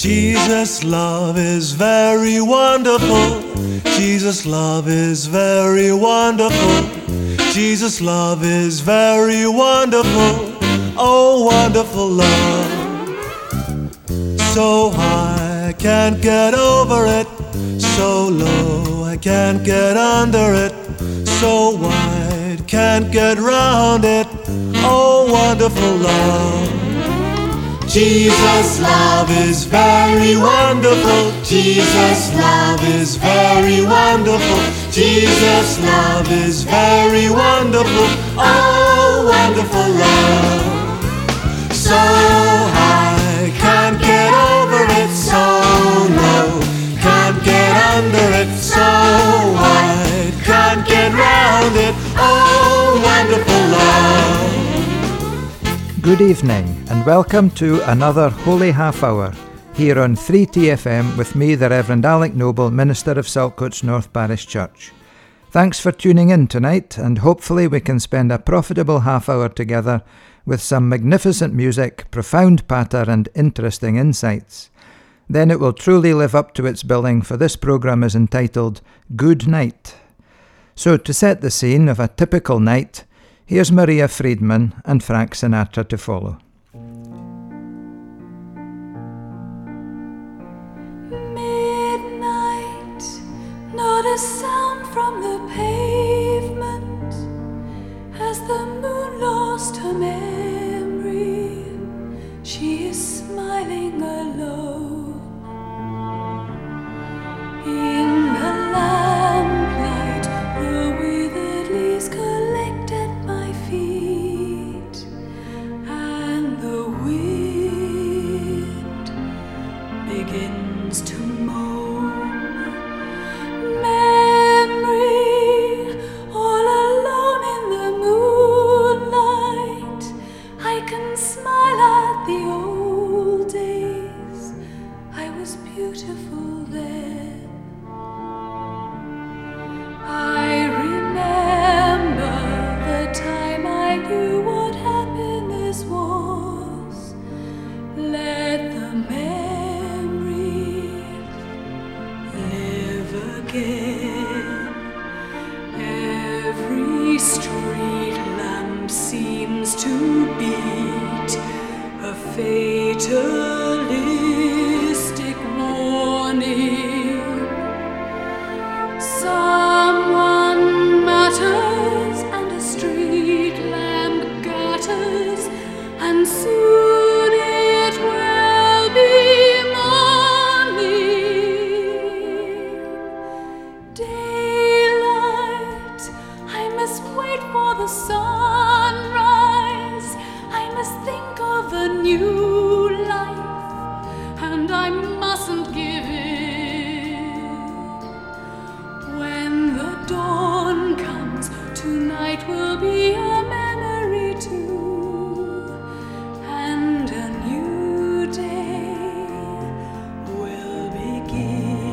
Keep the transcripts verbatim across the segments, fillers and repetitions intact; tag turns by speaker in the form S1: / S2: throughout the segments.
S1: Jesus' love is very wonderful. Jesus' love is very wonderful. Jesus' love is very wonderful. Oh, wonderful love. So high, I can't get over it. So low, I can't get under it. So wide, can't get round it. Oh, wonderful love. Jesus' love is very wonderful. Jesus' love is very wonderful. Jesus' love is very wonderful. Oh, wonderful love. So high, can't get over it. So low, can't get under it. So wide, can't get round it. Oh, wonderful love.
S2: Good evening and welcome to another Holy Half Hour here on three T F M with me, the Reverend Alec Noble, Minister of Saltcoats North Parish Church. Thanks for tuning in tonight, and hopefully we can spend a profitable half hour together with some magnificent music, profound patter and interesting insights. Then it will truly live up to its billing, for this programme is entitled Good Night. So to set the scene of a typical night, here's Maria Friedman and Frank Sinatra to follow.
S3: Midnight, not a sound from the pavement, as the moon lost her memory, she is smiling alone. In the lamplight, the withered leaves collect at my feet, and the wind begins to moan. Memory, all alone in the moonlight, I can smile at the old days. I was beautiful then. I remember the time I knew what happiness was. Let the memory live again. Every street lamp seems to beat a fatalistic warning. Someone matters and a street lamp gutters, and soon it will be morning. Daylight, I must wait for the sunrise. I must think of a new life, and I mustn't give in. When the dawn comes, tonight will be a memory too, and a new day will begin.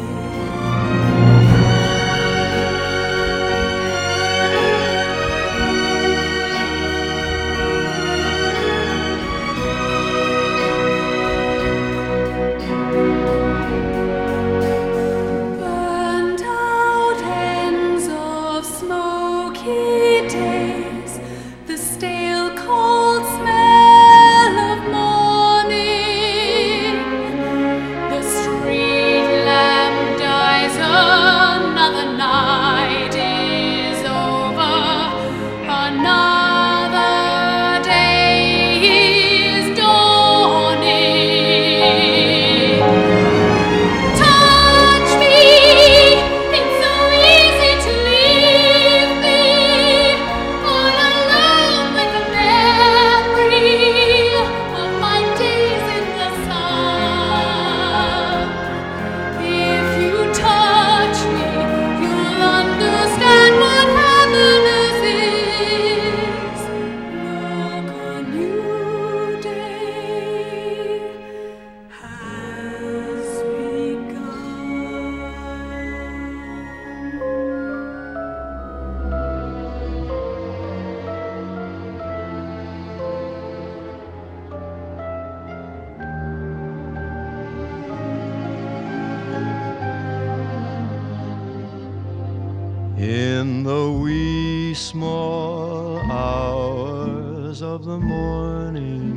S4: in the wee small hours of the morning,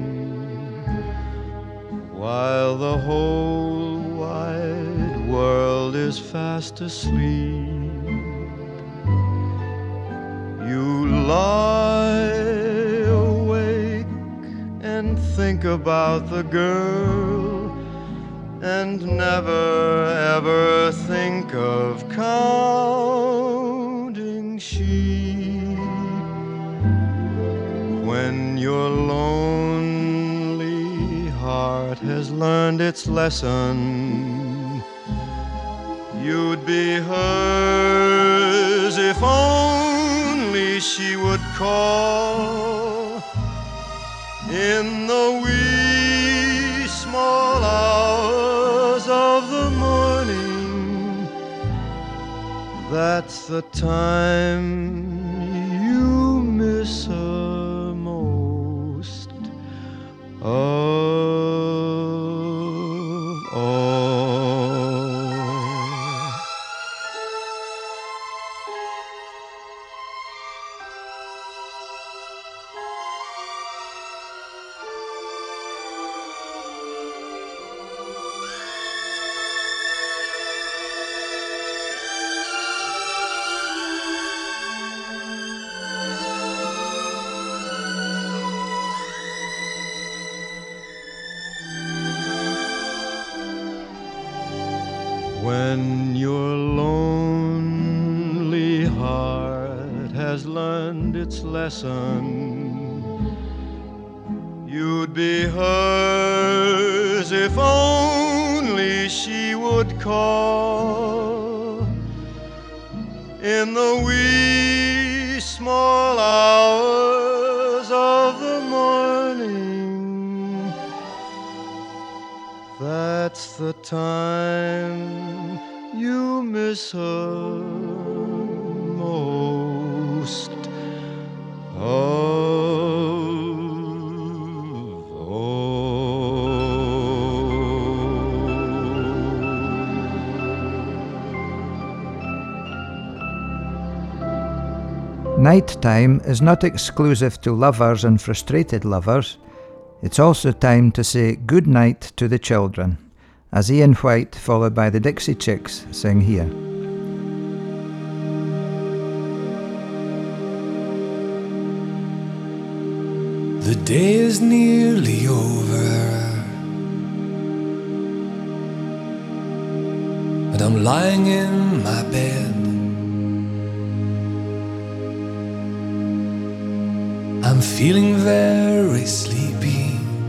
S4: while the whole wide world is fast asleep. You lie awake and think about the girl, and never ever think of counting sheep. When your lonely heart has learned its lesson, you'd be hers if only she would call in the wee small hours of the morning. That's the time you miss her most of all. When your lonely heart has learned its lesson, you'd be hers if only she would call in the wee small hours of the morning. That's the time you miss her most of all.
S2: Nighttime is not exclusive to lovers and frustrated lovers. It's also time to say good night to the children, as Ian White, followed by the Dixie Chicks, sing here.
S5: The day is nearly over, and I'm lying in my bed. I'm feeling very sleepy.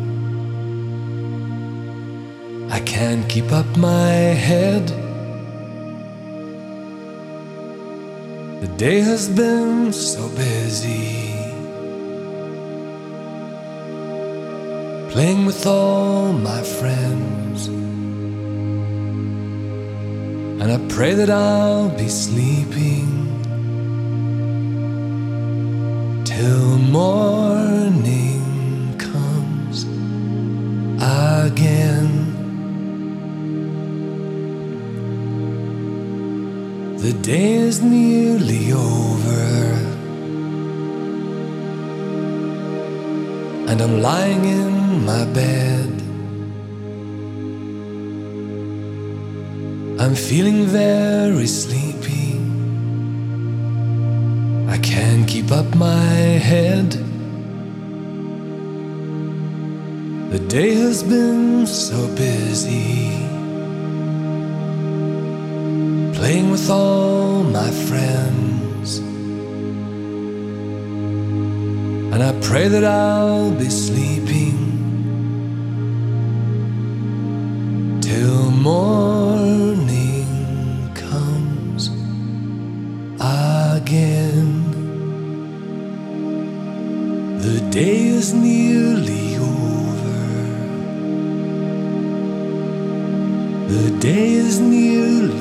S5: I can't keep up my head. The day has been so busy, playing with all my friends, and I pray that I'll be sleeping till morning comes again. The day is nearly over, and I'm lying in my bed. I'm feeling very sleepy. I can't keep up my head. The day has been so busy, playing with all my friends, and I pray that I'll be sleeping till morning comes again. The day is nearly over. The day is nearly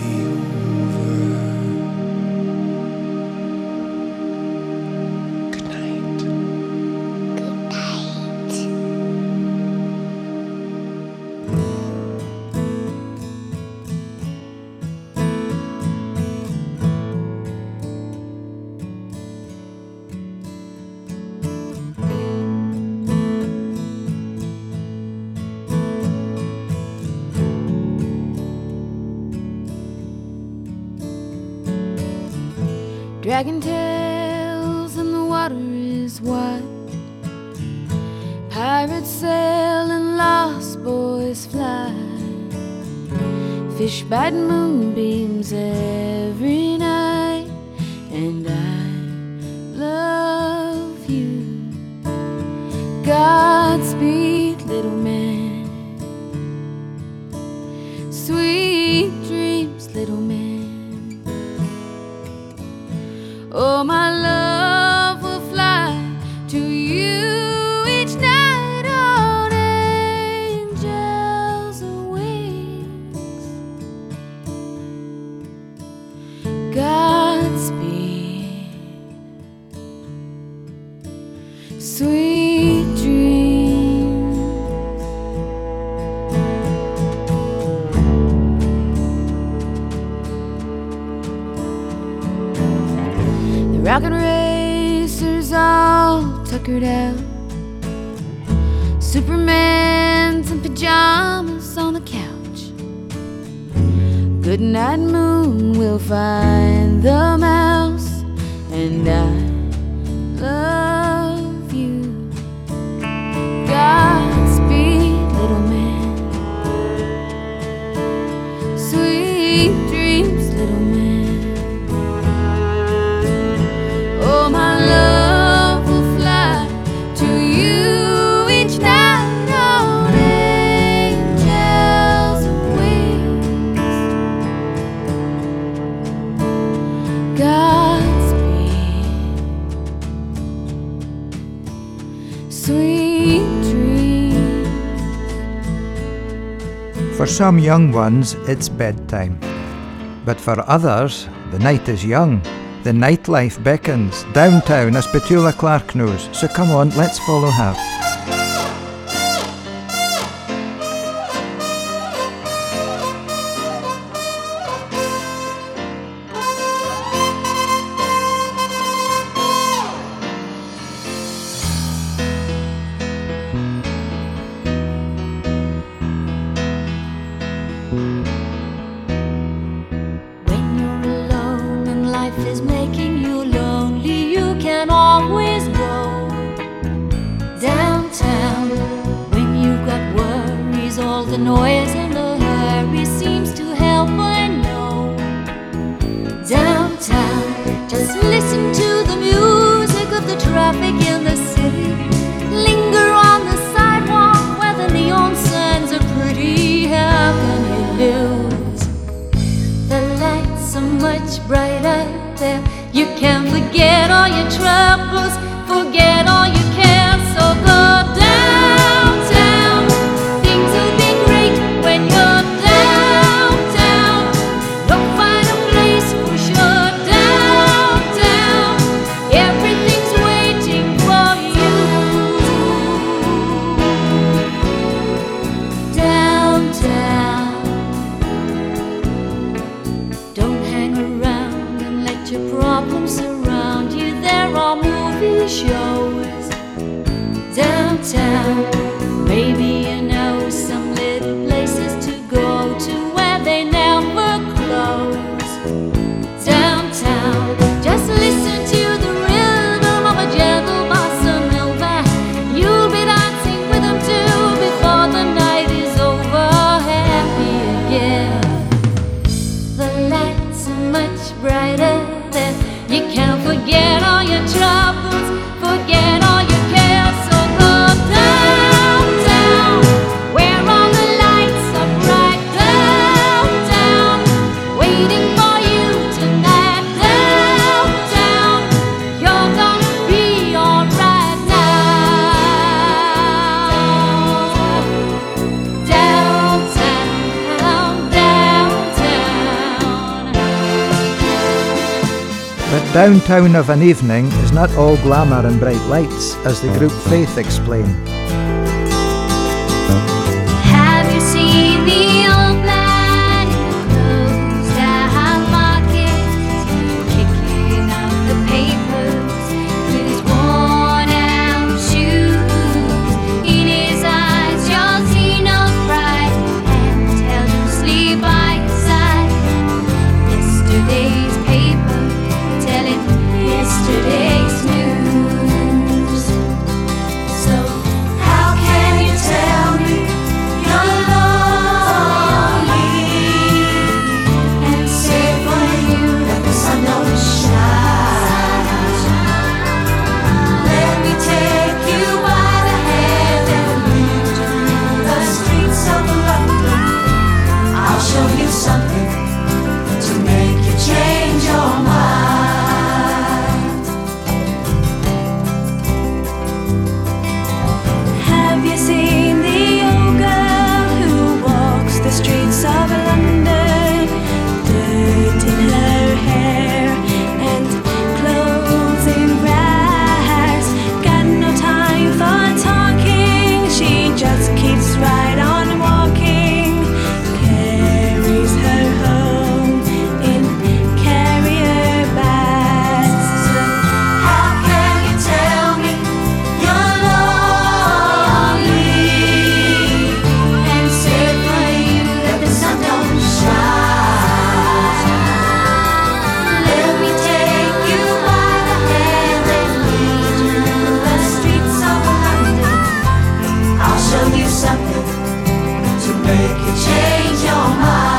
S3: Dragon tails and the water is wide. Pirates sail and lost boys fly. Fish bite moonbeams every night. And I love you. Godspeed, little man. Sweet dreams, little man. Oh, my love will fly to you each night on angels' wings. Godspeed, sweet dreams. The rocket racers all tuckered out. Superman's in pajamas on the couch. Good night, moon, we'll find the mouse. And I love you. Godspeed, little man. Sweet dreams, little man. Oh, my love will fly to you each night on angels' wings. Godspeed, sweet dreams.
S2: For some young ones, it's bedtime. But for others, the night is young. The nightlife beckons, downtown as Petula Clark knows. So come on, let's follow her.
S3: When you're alone and life is making you lonely, you can always go downtown. When you've got worries, all the noise and the hurry seems to help, I know. Downtown, just listen to the music of the traffic in the city. Linger on the sidewalk where the neon signs are pretty. How can you lose? The lights are much brighter there. You can forget all your troubles, forget all your cares. So go downtown. Things will be great when you're downtown. You'll find a place for sure downtown. Everything's waiting for you downtown. Don't hang around and let your problems surround you. There are movie shows downtown. Maybe you know some little places to go to where they never close. Downtown, just listen to the rhythm of a gentle bossa nova. You'll be dancing with them too before the night is over. Happy again. The lights are much brighter there. You can't forget all your troubles, forget all your cares. So go downtown, where all the lights are bright. Downtown, waiting for you tonight. Downtown, you're gonna be alright now. Downtown, downtown.
S2: But downtown of an evening is not all glamour and bright lights, as the group Faith explain.
S3: Have you seen the old man who closed down markets, kicking up the papers with his worn out shoes? In his eyes you'll see no pride, and tell him sleep by his side. Yesterday's paper telling
S1: you something to make you change your mind.
S3: Have you seen the old girl who walks the streets of London, dirt in her hair and clothes in rags? Got no time for talking, she just keeps right on walking. Carries her home in carrier bags.
S1: How can you tell me you're lonely and say for you that the sun don't shine? Let me take you by the hand and lead you through the streets of London. I'll show you something to make you change your mind.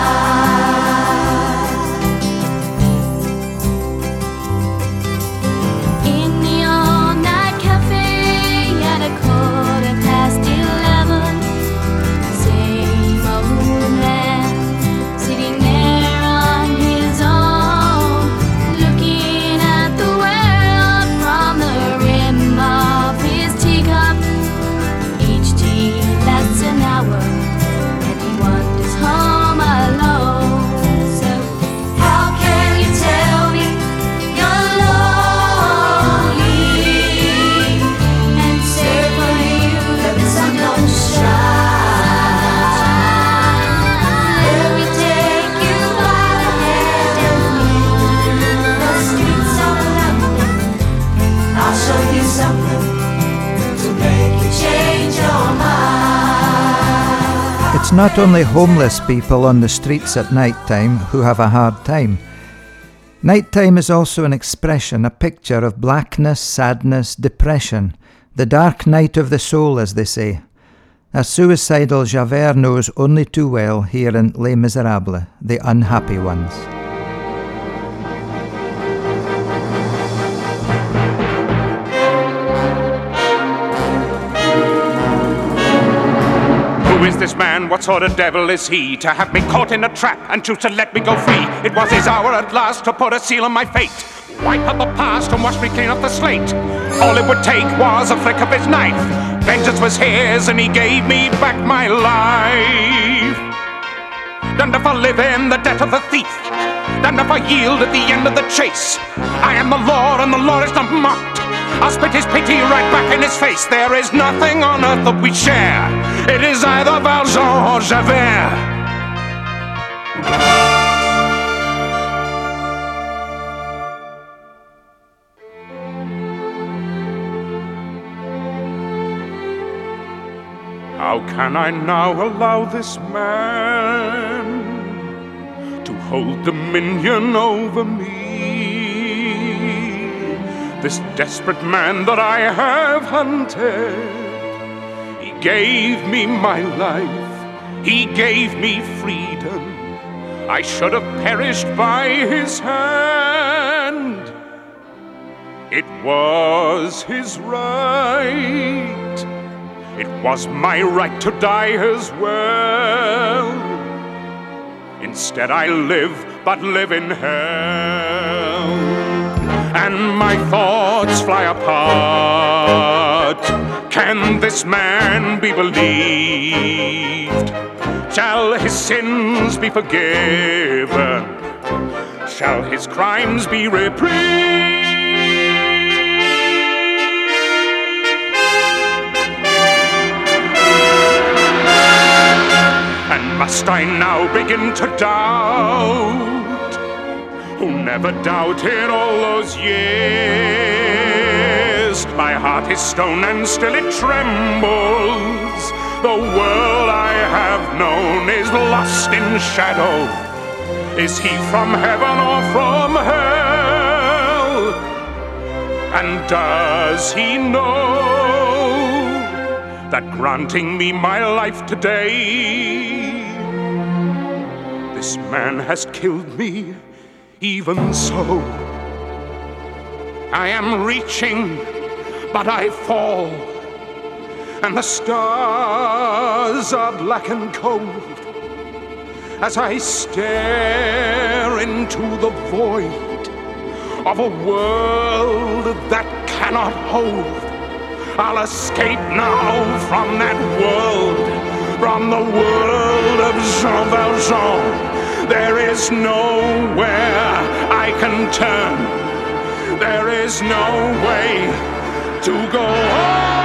S3: In the all-night cafe at a quarter past eleven, same old man sitting there on his own, looking at the world from the rim of his teacup. Each tea lasts an hour, and he wanders home alone. So
S1: How can you tell me you're lonely and say for you that the sun don't shine? Let me take you by the hand and lead you through the streets of London. I'll show you something to make you change your mind.
S2: It's not only homeless people on the streets at night time who have a hard time. Nighttime is also an expression, a picture of blackness, sadness, depression, the dark night of the soul, as they say. A suicidal Javert knows only too well here in Les Miserables, the unhappy ones.
S6: Who is this man? What sort of devil is he? To have me caught in a trap and choose to let me go free. It was his hour at last to put a seal on my fate. Wipe out the past and wash me clean off the slate. All it would take was a flick of his knife. Vengeance was his and he gave me back my life. Done for living the death of the thief. Done for yield at the end of the chase. I am the law and the law is not mocked. I'll spit his pity right back in his face. There is nothing on earth that we share. It is either Valjean or Javert. How can I now allow this man to hold dominion over me? This desperate man that I have hunted, he gave me my life, he gave me freedom. I should have perished by his hand. It was his right. It was my right to die as well. Instead I live, but live in hell. And my thoughts fly apart. Can this man be believed? Shall his sins be forgiven? Shall his crimes be reprieved? And must I now begin to doubt? Who never doubted all those years? My heart is stone and still it trembles. The world I have known is lost in shadow. Is he from heaven or from hell? And does he know that granting me my life today, this man has killed me? Even so, I am reaching, but I fall, and the stars are black and cold, as I stare into the void of a world that cannot hold. I'll escape now from that world, from the world of Jean Valjean. There is nowhere I can turn. There is no way to go home.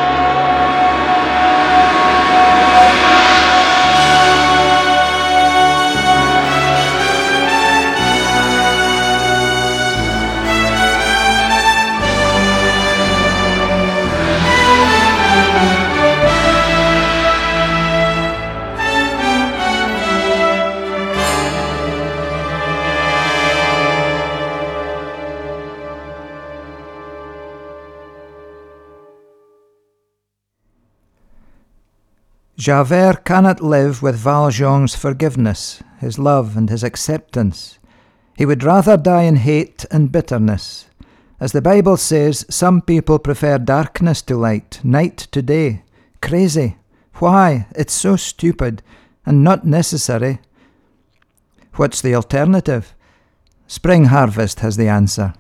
S2: Javert cannot live with Valjean's forgiveness, his love and his acceptance. He would rather die in hate and bitterness. As the Bible says, some people prefer darkness to light, night to day. Crazy. Why? It's so stupid and not necessary. What's the alternative? Spring Harvest has the answer.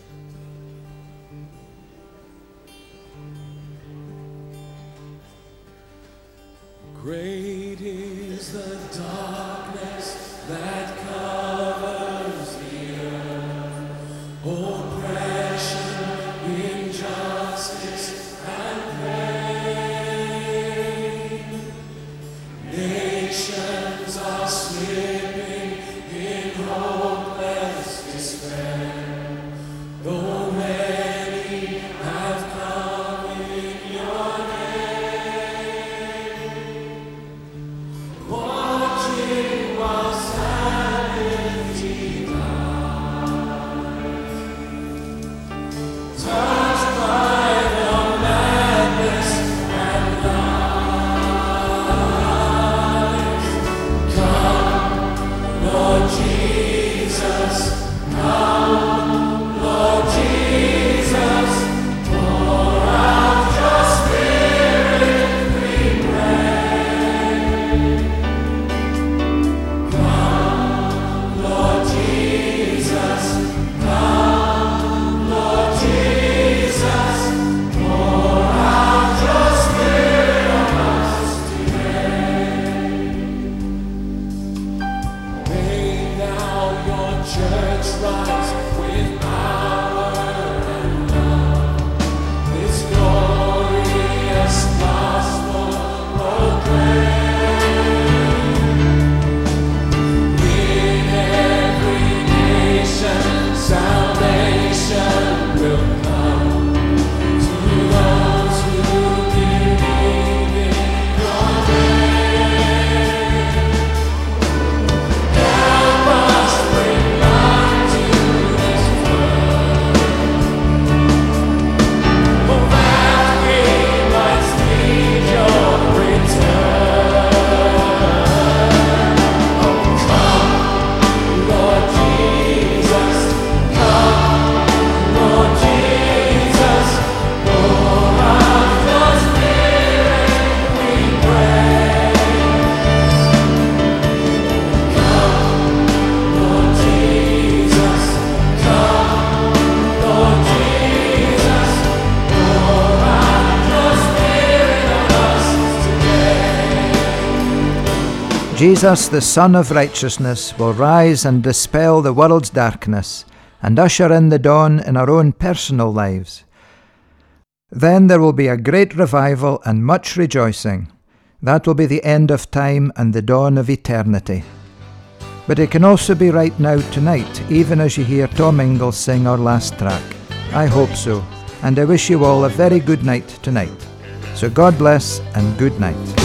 S5: Great is the darkness that covers the earth. Oppression, injustice, and pain. Nations are slipping in hopeless despair. Though many have come in your name.
S2: Jesus, the Son of Righteousness, will rise and dispel the world's darkness and usher in the dawn in our own personal lives. Then there will be a great revival and much rejoicing. That will be the end of time and the dawn of eternity. But it can also be right now tonight, even as you hear Tom Ingalls sing our last track. I hope so, and I wish you all a very good night tonight. So God bless and good night.